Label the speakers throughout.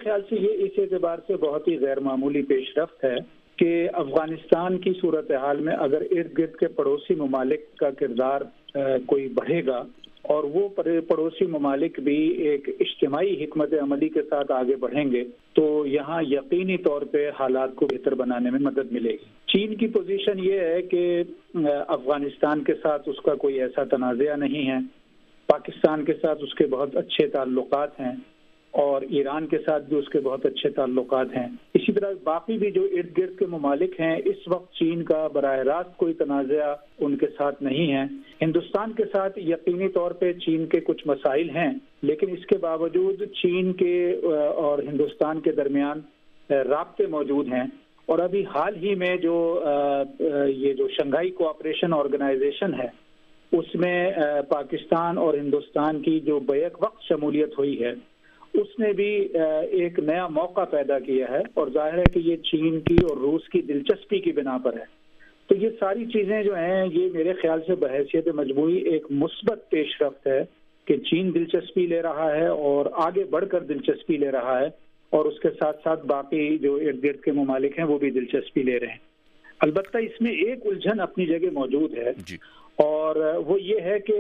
Speaker 1: خیال سے یہ اس اعتبار سے بہت ہی غیر معمولی پیش رفت ہے کہ افغانستان کی صورتحال میں اگر ارد گرد کے پڑوسی ممالک کا کردار کوئی بڑھے گا اور وہ پڑوسی ممالک بھی ایک اجتماعی حکمت عملی کے ساتھ آگے بڑھیں گے تو یہاں یقینی طور پہ حالات کو بہتر بنانے میں مدد ملے گی۔ چین کی پوزیشن یہ ہے کہ افغانستان کے ساتھ اس کا کوئی ایسا تنازعہ نہیں ہے، پاکستان کے ساتھ اس کے بہت اچھے تعلقات ہیں اور ایران کے ساتھ بھی اس کے بہت اچھے تعلقات ہیں۔ اسی طرح باقی بھی جو ارد گرد کے ممالک ہیں، اس وقت چین کا براہ راست کوئی تنازعہ ان کے ساتھ نہیں ہے۔ ہندوستان کے ساتھ یقینی طور پہ چین کے کچھ مسائل ہیں، لیکن اس کے باوجود چین کے اور ہندوستان کے درمیان رابطے موجود ہیں، اور ابھی حال ہی میں جو یہ جو شنگھائی کوآپریشن آرگنائزیشن ہے اس میں پاکستان اور ہندوستان کی جو بیک وقت شمولیت ہوئی ہے اس نے بھی ایک نیا موقع پیدا کیا ہے، اور ظاہر ہے کہ یہ چین کی اور روس کی دلچسپی کی بنا پر ہے۔ تو یہ ساری چیزیں جو ہیں یہ میرے خیال سے بحیثیت مجموعی ایک مثبت پیش رفت ہے کہ چین دلچسپی لے رہا ہے اور آگے بڑھ کر دلچسپی لے رہا ہے، اور اس کے ساتھ ساتھ باقی جو ارد گرد کے ممالک ہیں وہ بھی دلچسپی لے رہے ہیں۔ البتہ اس میں ایک الجھن اپنی جگہ موجود ہے اور وہ یہ ہے کہ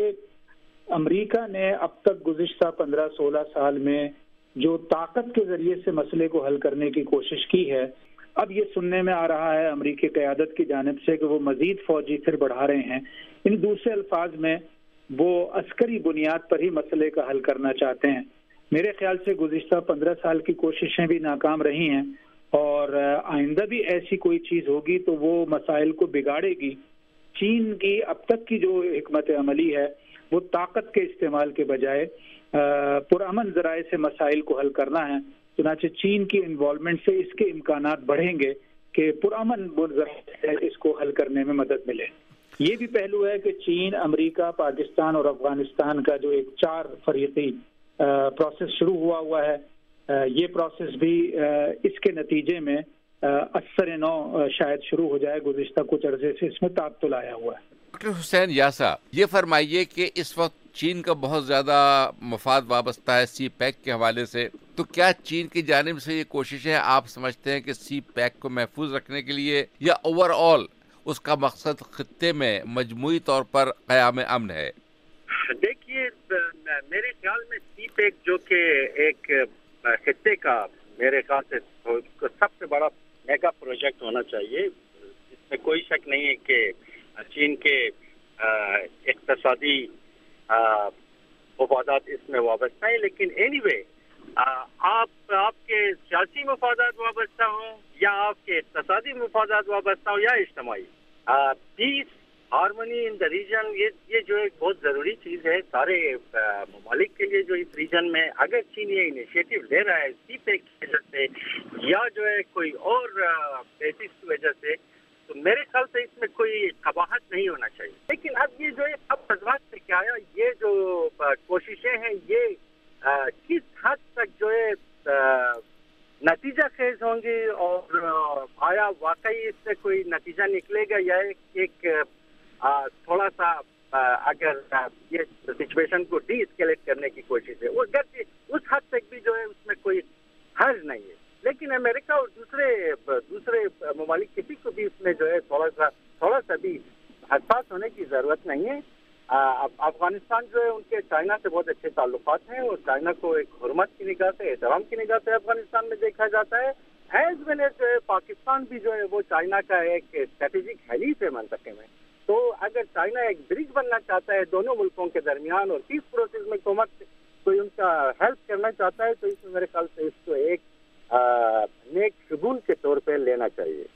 Speaker 1: امریکہ نے اب تک گزشتہ 15-16 سال میں جو طاقت کے ذریعے سے مسئلے کو حل کرنے کی کوشش کی ہے، اب یہ سننے میں آ رہا ہے امریکی قیادت کی جانب سے کہ وہ مزید فوجی پھر بڑھا رہے ہیں۔ ان دوسرے الفاظ میں وہ عسکری بنیاد پر ہی مسئلے کا حل کرنا چاہتے ہیں۔ میرے خیال سے گزشتہ 15 سال کی کوششیں بھی ناکام رہی ہیں، اور آئندہ بھی ایسی کوئی چیز ہوگی تو وہ مسائل کو بگاڑے گی۔ چین کی اب تک کی جو حکمت عملی ہے وہ طاقت کے استعمال کے بجائے پرامن ذرائع سے مسائل کو حل کرنا ہے، چنانچہ چین کی انوالومنٹ سے اس کے امکانات بڑھیں گے کہ پرامن ذرائع سے اس کو حل کرنے میں مدد ملے۔ یہ بھی پہلو ہے کہ چین، امریکہ، پاکستان اور افغانستان کا جو ایک 4 فریقی پروسیس شروع ہوا ہے، یہ پروسیس بھی اس کے نتیجے میں اثر نو شاید شروع ہو جائے۔ گزشتہ کچھ عرصے سے اس میں تعطل آیا ہوا ہے۔
Speaker 2: ڈاکٹر حسین یاسا، یہ فرمائیے کہ اس وقت چین کا بہت زیادہ مفاد وابستہ ہے سی پیک کے حوالے سے، تو کیا چین کی جانب سے یہ کوششیں آپ سمجھتے ہیں کہ سی پیک کو محفوظ رکھنے کے لیے، یا اوور آل اس کا مقصد خطے میں مجموعی طور پر قیام امن ہے؟
Speaker 3: دیکھیے، میرے خیال میں سی پیک جو کہ ایک خطے کا میرے خیال سے سب سے بڑا میگا پروجیکٹ ہونا چاہیے، اس میں کوئی شک نہیں ہے کہ چین کے اقتصادی مفادات اس میں وابستہ ہیں، لیکن اینی وے آپ کے سیاسی مفادات وابستہ ہوں یا آپ کے اقتصادی مفادات وابستہ ہوں یا اجتماعی، پیس ہارمونی ان دا ریجن یہ جو ایک بہت ضروری چیز ہے سارے ممالک کے لیے جو اس ریجن میں۔ اگر چین یہ انیشیٹو لے رہا ہے سی پیک کی وجہ سے یا جو ہے کوئی اور بیسس کی وجہ سے، تو میرے خیال سے اس میں کوئی قباحت نہیں ہونا چاہیے۔ لیکن اب یہ جو ہے اب قضاوت سے کیا ہے، یہ جو کوششیں ہیں یہ کس حد تک جو ہے نتیجہ خیز ہوں گی، اور آیا واقعی اس سے کوئی نتیجہ نکلے گا، یا ایک تھوڑا سا اگر یہ سچویشن کو ڈی اسکیلیٹ کرنے کی کوشش ہے، وہ اگرچہ اس حد تک بھی جو ہے اس میں کوئی حرج نہیں ہے، لیکن امریکہ اور دوسرے ممالک کسی کو بھی اس میں جو ہے تھوڑا سا بھی حساس ہونے کی ضرورت نہیں ہے۔ افغانستان جو ہے ان کے چائنا سے بہت اچھے تعلقات ہیں، اور چائنا کو ایک حرمت کی نگاہ سے، احترام کی نگاہ سے افغانستان میں دیکھا جاتا ہے۔ ایز ویل ایز جو ہے پاکستان بھی جو ہے وہ چائنا کا ایک اسٹریٹجک حلیف ہے منطقے میں، تو اگر چائنا ایک برج بننا چاہتا ہے دونوں ملکوں کے درمیان اور پیس پروسیس میں کوئی ان کا ہیلپ کرنا چاہتا ہے، تو اس میں میرے خیال سے اس کو ایک نیک شگون کے طور پہ لینا چاہیے۔